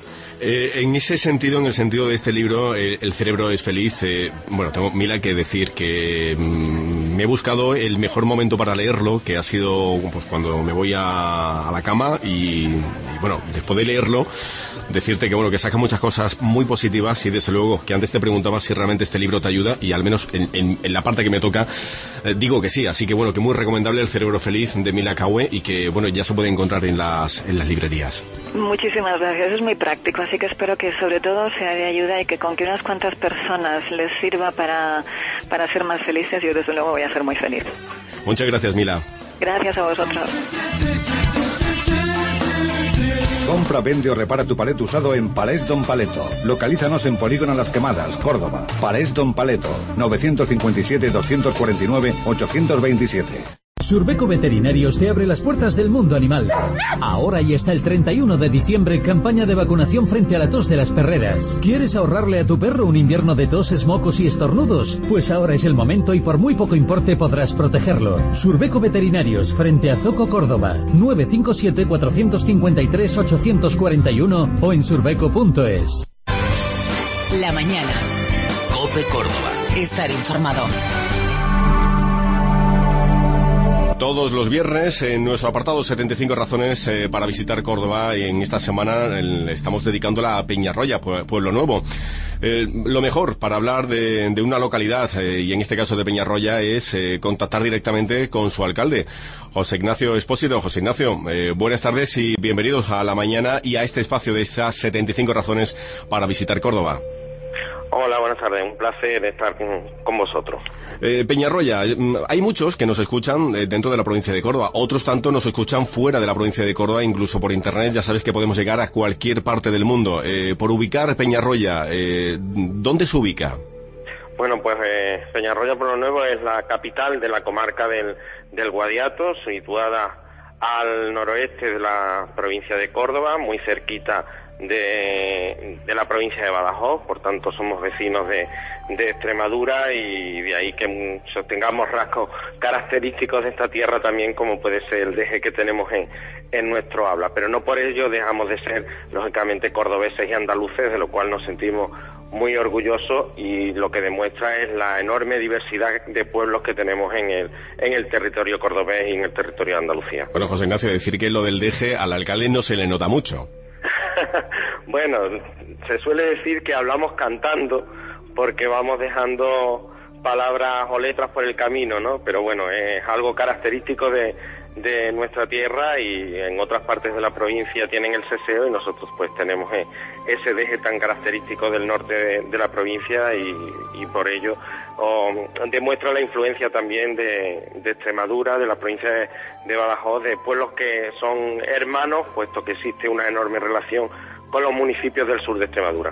Eh, en ese sentido, en el sentido de este libro, eh, El cerebro es feliz, eh, bueno, tengo Mila que decir que mmm, me he buscado el mejor momento para leerlo, que ha sido pues cuando me voy a, a la cama y, y bueno, después de leerlo, decirte que bueno, que saca muchas cosas muy positivas y desde luego que antes te preguntaba si realmente este libro te ayuda y al menos en, en, en la parte que me toca eh, digo que sí, así que bueno, que muy recomendable El cerebro feliz de Mila Cahue y que bueno, ya se puede encontrar en las, en las librerías. Muchísimas gracias, es muy práctico, así que espero que sobre todo sea de ayuda y que con que unas cuantas personas les sirva para, para ser más felices, yo desde luego voy a ser muy feliz. Muchas gracias, Mila. Gracias a vosotros. Compra, vende o repara tu palet usado en Palés Don Paleto. Localízanos en Polígono Las Quemadas, Córdoba. Palés Don Paleto, novecientos cincuenta y siete, doscientos cuarenta y nueve, ochocientos veintisiete. Surbeco Veterinarios te abre las puertas del mundo animal. Ahora y hasta el treinta y uno de diciembre, campaña de vacunación frente a la tos de las perreras. ¿Quieres ahorrarle a tu perro un invierno de toses, mocos y estornudos? Pues ahora es el momento y por muy poco importe podrás protegerlo. Surbeco Veterinarios, frente a Zoco, Córdoba. nueve cinco siete, cuatro cinco tres, ocho cuatro uno o en surbeco punto es. La mañana. COPE Córdoba. Estar informado. Todos los viernes en nuestro apartado setenta y cinco razones eh, para visitar Córdoba, y en esta semana el, estamos dedicándola a Peñarroya, Pueblo Nuevo. Eh, lo mejor para hablar de, de una localidad, eh, y en este caso de Peñarroya, es eh, contactar directamente con su alcalde, José Ignacio Expósito. José Ignacio, eh, buenas tardes y bienvenidos a la mañana y a este espacio de esas setenta y cinco razones para visitar Córdoba. Hola, buenas tardes. Un placer estar con, con vosotros. Eh, Peñarroya, hay muchos que nos escuchan eh, dentro de la provincia de Córdoba. Otros tanto nos escuchan fuera de la provincia de Córdoba, incluso por internet. Ya sabes que podemos llegar a cualquier parte del mundo. Eh, por ubicar Peñarroya, eh, ¿dónde se ubica? Bueno, pues eh, Peñarroya Pueblo Nuevo es la capital de la comarca del, del Guadiato, situada al noroeste de la provincia de Córdoba, muy cerquita de, de la provincia de Badajoz, por tanto somos vecinos de, de Extremadura, y de ahí que tengamos rasgos característicos de esta tierra también, como puede ser el deje que tenemos en, en nuestro habla, pero no por ello dejamos de ser lógicamente cordobeses y andaluces, de lo cual nos sentimos muy orgullosos, y lo que demuestra es la enorme diversidad de pueblos que tenemos en el en el territorio cordobés y en el territorio de Andalucía. Bueno, José Ignacio, decir que lo del deje al alcalde no se le nota mucho. Bueno, se suele decir que hablamos cantando porque vamos dejando palabras o letras por el camino, ¿no? Pero bueno, es algo característico de, de nuestra tierra, y en otras partes de la provincia tienen el seseo, y nosotros pues tenemos ese deje tan característico del norte de, de la provincia, y, y por ello oh, demuestra la influencia también de, de Extremadura, de la provincia de, de Badajoz, de pueblos que son hermanos, puesto que existe una enorme relación con los municipios del sur de Extremadura.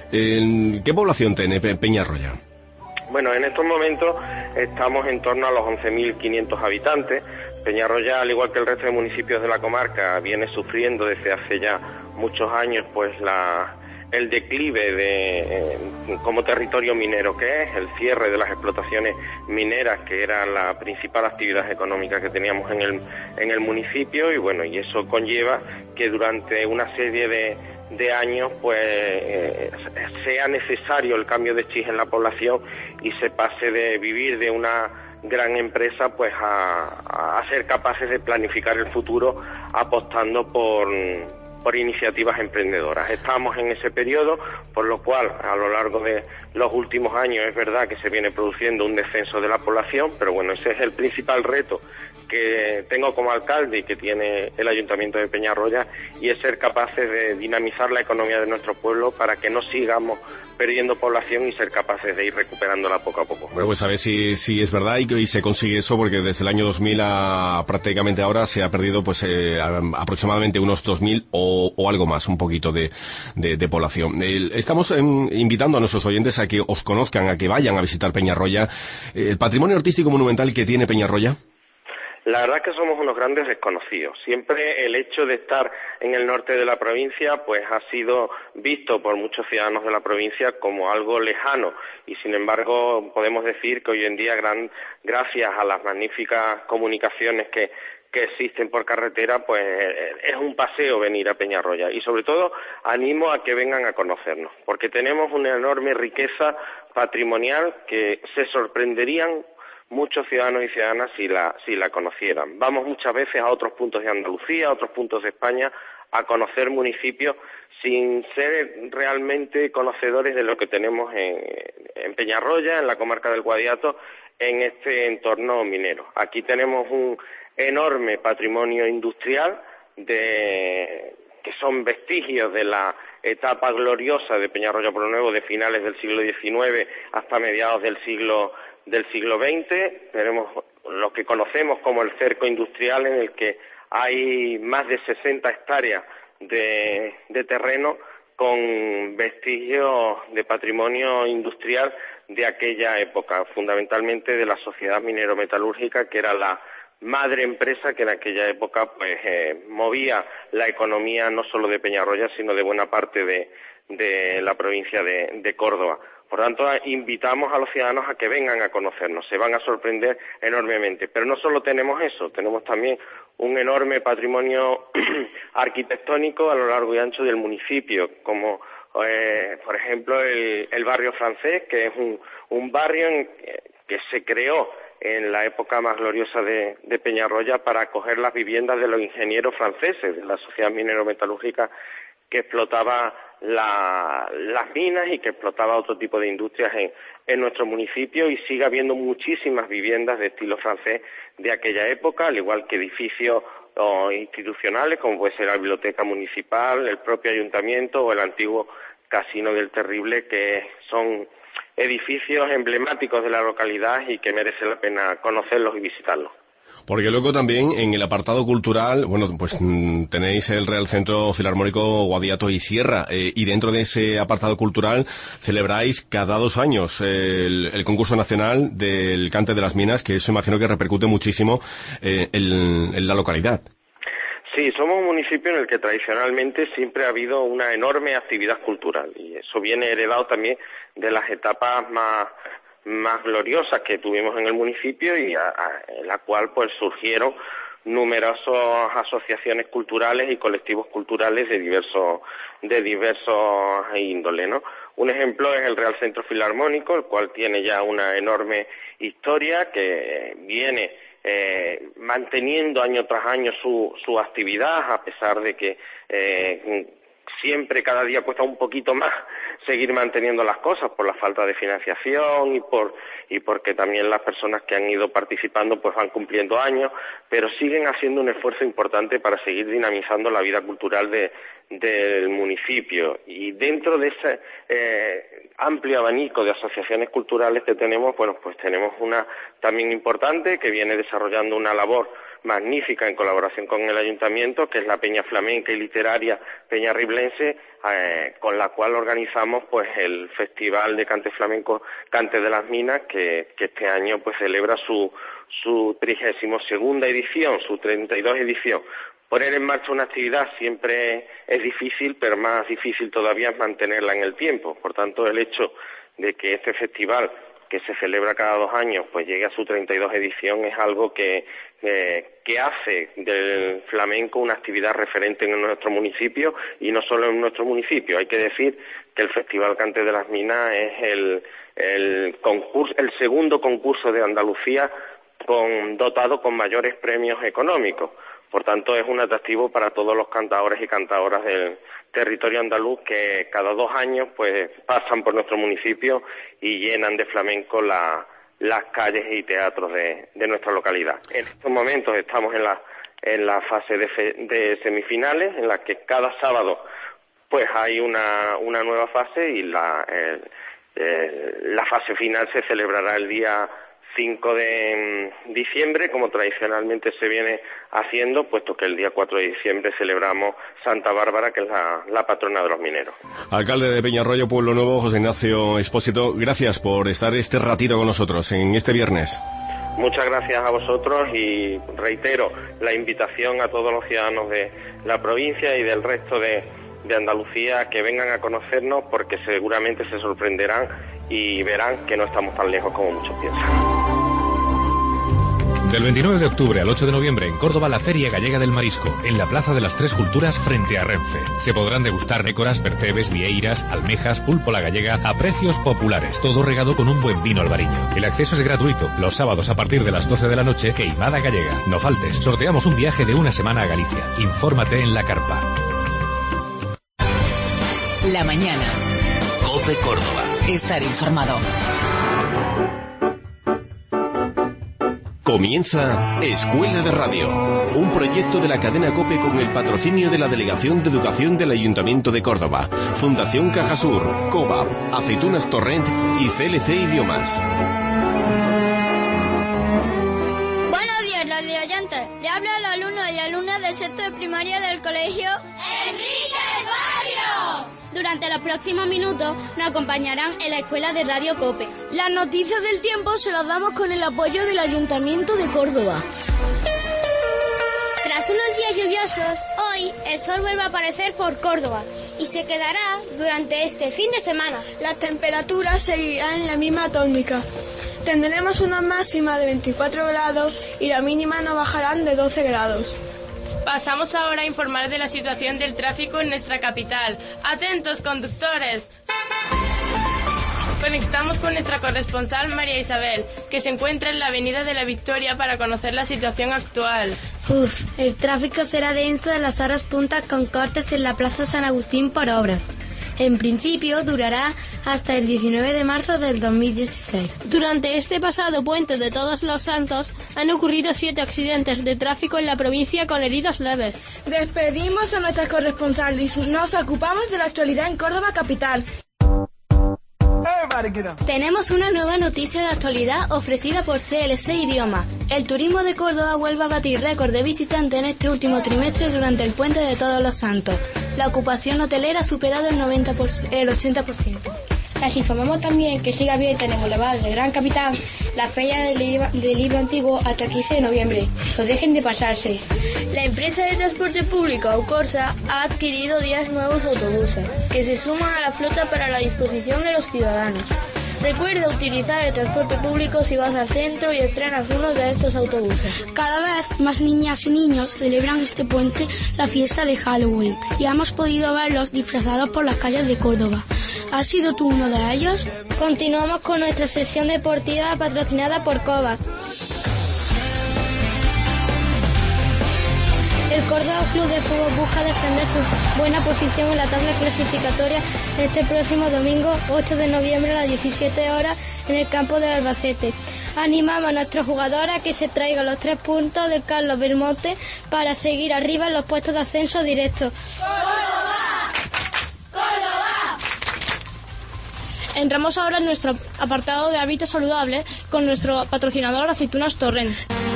¿Qué población tiene Peñarroya? Bueno, en estos momentos estamos en torno a los once mil quinientos habitantes. Peñarroya, al igual que el resto de municipios de la comarca, viene sufriendo desde hace ya muchos años pues la el declive de eh, como territorio minero que es, el cierre de las explotaciones mineras, que era la principal actividad económica que teníamos en el en el municipio, y bueno, y eso conlleva que durante una serie de de años pues eh, sea necesario el cambio de chip en la población y se pase de vivir de una gran empresa pues a, a ser capaces de planificar el futuro apostando por por iniciativas emprendedoras. Estamos en ese periodo, por lo cual a lo largo de los últimos años es verdad que se viene produciendo un descenso de la población, pero bueno, ese es el principal reto que tengo como alcalde y que tiene el Ayuntamiento de Peñarroya, y es ser capaces de dinamizar la economía de nuestro pueblo para que no sigamos perdiendo población y ser capaces de ir recuperándola poco a poco. Bueno, pues a ver si, si es verdad y, y se consigue eso, porque desde el año dos mil a prácticamente ahora se ha perdido pues eh, aproximadamente unos dos mil o, o algo más, un poquito de, de, de población. El, estamos en, invitando a nuestros oyentes a que os conozcan, a que vayan a visitar Peñarroya. El patrimonio artístico monumental que tiene Peñarroya. La verdad es que somos unos grandes desconocidos. Siempre el hecho de estar en el norte de la provincia pues ha sido visto por muchos ciudadanos de la provincia como algo lejano, y sin embargo podemos decir que hoy en día, gran, gracias a las magníficas comunicaciones que, que existen por carretera, pues es un paseo venir a Peñarroya, y sobre todo animo a que vengan a conocernos, porque tenemos una enorme riqueza patrimonial que se sorprenderían muchos ciudadanos y ciudadanas si la si la conocieran. Vamos muchas veces a otros puntos de Andalucía, a otros puntos de España, a conocer municipios sin ser realmente conocedores de lo que tenemos en, en Peñarroya, en la comarca del Guadiato, en este entorno minero. Aquí tenemos un enorme patrimonio industrial de que son vestigios de la etapa gloriosa de Peñarroya Pueblo Nuevo, de finales del siglo diecinueve hasta mediados del siglo del siglo veinte. Tenemos lo que conocemos como el cerco industrial, en el que hay más de sesenta hectáreas de, de terreno con vestigios de patrimonio industrial de aquella época, fundamentalmente de la sociedad minero-metalúrgica, que era la madre empresa que en aquella época pues eh, movía la economía no solo de Peñarroya, sino de buena parte de, de la provincia de, de Córdoba. Por tanto, invitamos a los ciudadanos a que vengan a conocernos, se van a sorprender enormemente. Pero no solo tenemos eso, tenemos también un enorme patrimonio arquitectónico a lo largo y ancho del municipio, como eh, por ejemplo el, el barrio francés, que es un, un barrio en, que se creó en la época más gloriosa de, de Peñarroya para acoger las viviendas de los ingenieros franceses, de la sociedad minero-metalúrgica que explotaba la, las minas y que explotaba otro tipo de industrias en, en nuestro municipio, y sigue habiendo muchísimas viviendas de estilo francés de aquella época, al igual que edificios o, institucionales, como puede ser la biblioteca municipal, el propio ayuntamiento o el antiguo Casino del Terrible, que son edificios emblemáticos de la localidad y que merece la pena conocerlos y visitarlos. Porque luego también en el apartado cultural, bueno, pues tenéis el Real Centro Filarmónico Guadiato y Sierra, eh, y dentro de ese apartado cultural celebráis cada dos años el, el concurso nacional del cante de las minas, que eso imagino que repercute muchísimo eh, en, en la localidad. Sí, somos un municipio en el que tradicionalmente siempre ha habido una enorme actividad cultural y eso viene heredado también de las etapas más más gloriosas que tuvimos en el municipio y a, a, en la cual pues surgieron numerosas asociaciones culturales y colectivos culturales de diversos de diversos índole, ¿no? Un ejemplo es el Real Centro Filarmónico, el cual tiene ya una enorme historia que viene eh, manteniendo año tras año su, su actividad, a pesar de que eh, siempre, cada día cuesta un poquito más seguir manteniendo las cosas por la falta de financiación y por y porque también las personas que han ido participando pues van cumpliendo años, pero siguen haciendo un esfuerzo importante para seguir dinamizando la vida cultural de, del municipio. Y dentro de ese eh, amplio abanico de asociaciones culturales que tenemos, bueno, pues tenemos una también importante que viene desarrollando una labor magnífica en colaboración con el Ayuntamiento, que es la Peña Flamenca y Literaria Peña Riblense, eh, con la cual organizamos pues el Festival de Cante Flamenco Cante de las Minas, que, que este año pues celebra su su trigésimo segunda edición, su treinta y dos edición. Poner en marcha una actividad siempre es difícil, pero más difícil todavía es mantenerla en el tiempo. Por tanto, el hecho de que este festival, que se celebra cada dos años, pues llegue a su treinta y dos edición, es algo que, eh, que hace del flamenco una actividad referente en nuestro municipio, y no solo en nuestro municipio. Hay que decir que el Festival Cante de las Minas es el, el, concurso, el segundo concurso de Andalucía con, dotado con mayores premios económicos. Por tanto, es un atractivo para todos los cantadores y cantadoras del territorio andaluz que cada dos años pues pasan por nuestro municipio y llenan de flamenco la, las calles y teatros de, de nuestra localidad. En estos momentos estamos en la, en la fase de, fe, de semifinales, en la que cada sábado pues hay una, una nueva fase y la, eh, eh, la fase final se celebrará el día cinco de diciembre, como tradicionalmente se viene haciendo, puesto que el día cuatro de diciembre celebramos Santa Bárbara, que es la, la patrona de los mineros. Alcalde de Peñarroyo, Pueblo Nuevo, José Ignacio Expósito, gracias por estar este ratito con nosotros en este viernes. Muchas gracias a vosotros y reitero la invitación a todos los ciudadanos de la provincia y del resto de, de Andalucía que vengan a conocernos, porque seguramente se sorprenderán y verán que no estamos tan lejos como muchos piensan. Del veintinueve de octubre al ocho de noviembre en Córdoba, la Feria Gallega del Marisco, en la Plaza de las Tres Culturas frente a Renfe. Se podrán degustar récoras, percebes, vieiras, almejas, pulpo la gallega a precios populares, todo regado con un buen vino albariño. El acceso es gratuito, los sábados a partir de las doce de la noche, queimada gallega. No faltes, sorteamos un viaje de una semana a Galicia. Infórmate en la carpa. La mañana. COPE Córdoba. Estar informado. Comienza Escuela de Radio, un proyecto de la cadena COPE con el patrocinio de la Delegación de Educación del Ayuntamiento de Córdoba, Fundación Cajasur, COBAP, Aceitunas Torrent y C L C Idiomas. Buenos días, radioyentes. Le habla el alumno y alumna del sexto de primaria del colegio Enrique Barrio. Durante los próximos minutos nos acompañarán en la Escuela de Radio COPE. Las noticias del tiempo se las damos con el apoyo del Ayuntamiento de Córdoba. Tras unos días lluviosos, hoy el sol vuelve a aparecer por Córdoba y se quedará durante este fin de semana. Las temperaturas seguirán en la misma tónica. Tendremos una máxima de veinticuatro grados y la mínima no bajarán de doce grados. Pasamos ahora a informar de la situación del tráfico en nuestra capital. ¡Atentos, conductores! Conectamos con nuestra corresponsal María Isabel, que se encuentra en la Avenida de la Victoria para conocer la situación actual. Uf, el tráfico será denso en las horas puntas con cortes en la Plaza San Agustín por obras. En principio durará hasta el diecinueve de marzo del dos mil dieciséis. Durante este pasado puente de Todos los Santos han ocurrido siete accidentes de tráfico en la provincia con heridos leves. Despedimos a nuestra corresponsal y nos ocupamos de la actualidad en Córdoba capital. Tenemos una nueva noticia de actualidad ofrecida por C L C Idiomas. El turismo de Córdoba vuelve a batir récord de visitantes en este último trimestre durante el puente de Todos los Santos. La ocupación hotelera ha superado el, noventa por ciento, el ochenta por ciento. Les informamos también que sigue abierta en el Boulevard del Gran Capitán la feria del libro, del libro antiguo hasta el quince de noviembre. No dejen de pasarse. La empresa de transporte público Aucorsa ha adquirido diez nuevos autobuses que se suman a la flota para la disposición de los ciudadanos. Recuerda utilizar el transporte público si vas al centro y estrenas uno de estos autobuses. Cada vez más niñas y niños celebran este puente la fiesta de Halloween y hemos podido verlos disfrazados por las calles de Córdoba. ¿Has sido tú uno de ellos? Continuamos con nuestra sección deportiva patrocinada por Coba. El Córdoba Club de Fútbol busca defender su buena posición en la tabla clasificatoria este próximo domingo ocho de noviembre a las diecisiete horas en el campo del Albacete. Animamos a nuestros jugadores a que se traigan los tres puntos del Carlos Belmonte para seguir arriba en los puestos de ascenso directo. ¡Córdoba! ¡Córdoba! Entramos ahora en nuestro apartado de hábitos saludables con nuestro patrocinador Aceitunas Torrent.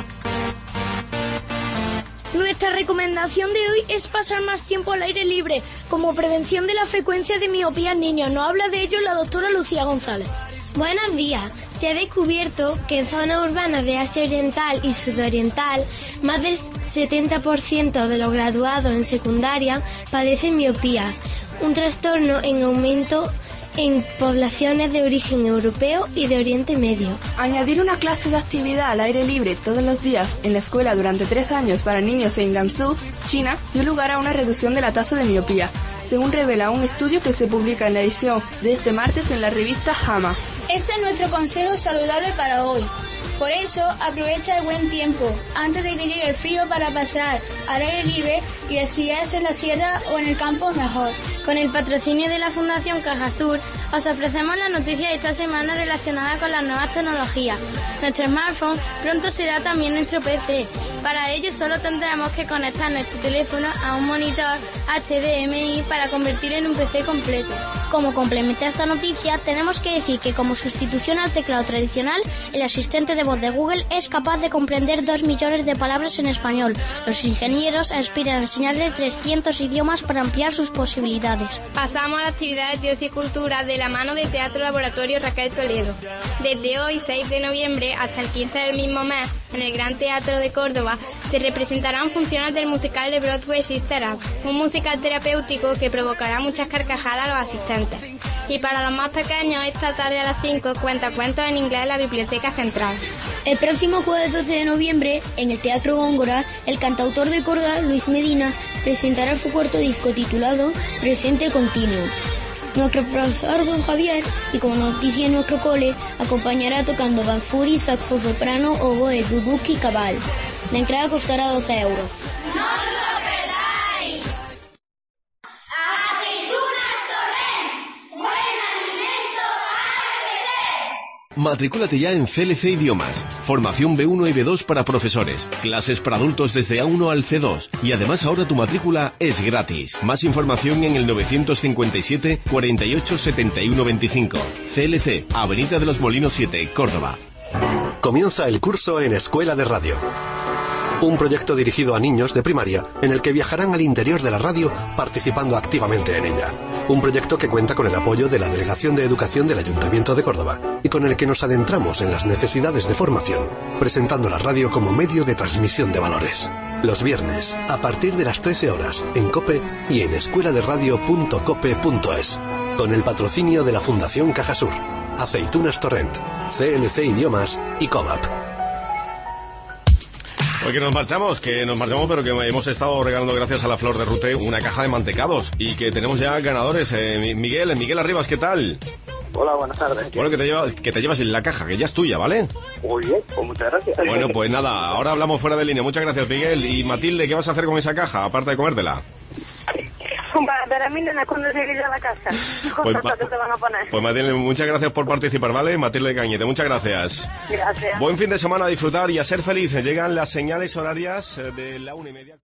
Nuestra recomendación de hoy es pasar más tiempo al aire libre, como prevención de la frecuencia de miopía en niños. Nos habla de ello la doctora Lucía González. Buenos días. Se ha descubierto que en zonas urbanas de Asia Oriental y Sudoriental, más del setenta por ciento de los graduados en secundaria padecen miopía, un trastorno en aumento en poblaciones de origen europeo y de Oriente Medio. Añadir una clase de actividad al aire libre todos los días en la escuela durante tres años para niños en Gansu, China, dio lugar a una reducción de la tasa de miopía, según revela un estudio que se publica en la edición de este martes en la revista JAMA. Este es nuestro consejo saludable para hoy. Por eso, aprovecha el buen tiempo antes de que llegue el frío para pasar al aire libre, y así es en la sierra o en el campo mejor. Con el patrocinio de la Fundación Cajasur, os ofrecemos la noticia de esta semana relacionada con las nuevas tecnologías. Nuestro smartphone pronto será también nuestro P C. Para ello solo tendremos que conectar nuestro teléfono a un monitor H D M I para convertirlo en un P C completo. Como complemento a esta noticia, tenemos que decir que como sustitución al teclado tradicional, el asistente de voz de Google es capaz de comprender dos millones de palabras en español. Los ingenieros aspiran a enseñarle trescientos idiomas para ampliar sus posibilidades. Pasamos a las actividades de ocio y cultura de la mano de Teatro Laboratorio Raquel Toledo. Desde hoy, seis de noviembre, hasta el quince del mismo mes, en el Gran Teatro de Córdoba, se representarán funciones del musical de Broadway Sister Act, un musical terapéutico que provocará muchas carcajadas a los asistentes. Y para los más pequeños, esta tarde a las cinco, cuentacuentos en inglés en la Biblioteca Central. El próximo jueves doce de noviembre, en el Teatro Góngora, el cantautor de Córdoba, Luis Medina, presentará su cuarto disco titulado Presente Continuo. Nuestro profesor Don Javier, y como noticia en nuestro cole, acompañará tocando banfuri, saxo soprano, oboe, duduk y cabal. La entrada costará doce euros. ¡No os lo perdáis! ¡Aceitunas Torrent! ¡Buen alimento para crecer! Matricúlate ya en C L C Idiomas. Formación B uno y B dos para profesores. Clases para adultos desde A uno al C dos. Y además ahora tu matrícula es gratis. Más información en el novecientos cincuenta y siete, cuarenta y ocho, setenta y uno veinticinco. C L C, Avenida de los Molinos siete, Córdoba. Comienza el curso en Escuela de Radio. Un proyecto dirigido a niños de primaria en el que viajarán al interior de la radio participando activamente en ella. Un proyecto que cuenta con el apoyo de la Delegación de Educación del Ayuntamiento de Córdoba y con el que nos adentramos en las necesidades de formación, presentando la radio como medio de transmisión de valores. Los viernes, a partir de las trece horas, en COPE y en escuela de radio punto cope punto es, con el patrocinio de la Fundación Cajasur, Aceitunas Torrent, C L C Idiomas y COBAP. Hoy que nos marchamos, que nos marchamos, pero que hemos estado regalando, gracias a la Flor de Rute, una caja de mantecados y que tenemos ya ganadores. Eh, Miguel, Miguel Arribas, ¿qué tal? Hola, buenas tardes. Bueno, que te, llevas, que te llevas en la caja, que ya es tuya, ¿vale? Muy bien, pues muchas gracias. Bueno, pues nada, ahora hablamos fuera de línea. Muchas gracias, Miguel. Y Matilde, ¿qué vas a hacer con esa caja, aparte de comértela? Para ver a mi nena cuando llegue a la casa. Pues, cosas que te van a poner. Pues Matilde, muchas gracias por participar, ¿vale? Matilde Cañete, muchas gracias. Gracias. Buen fin de semana, a disfrutar y a ser feliz. Llegan las señales horarias de la una y media.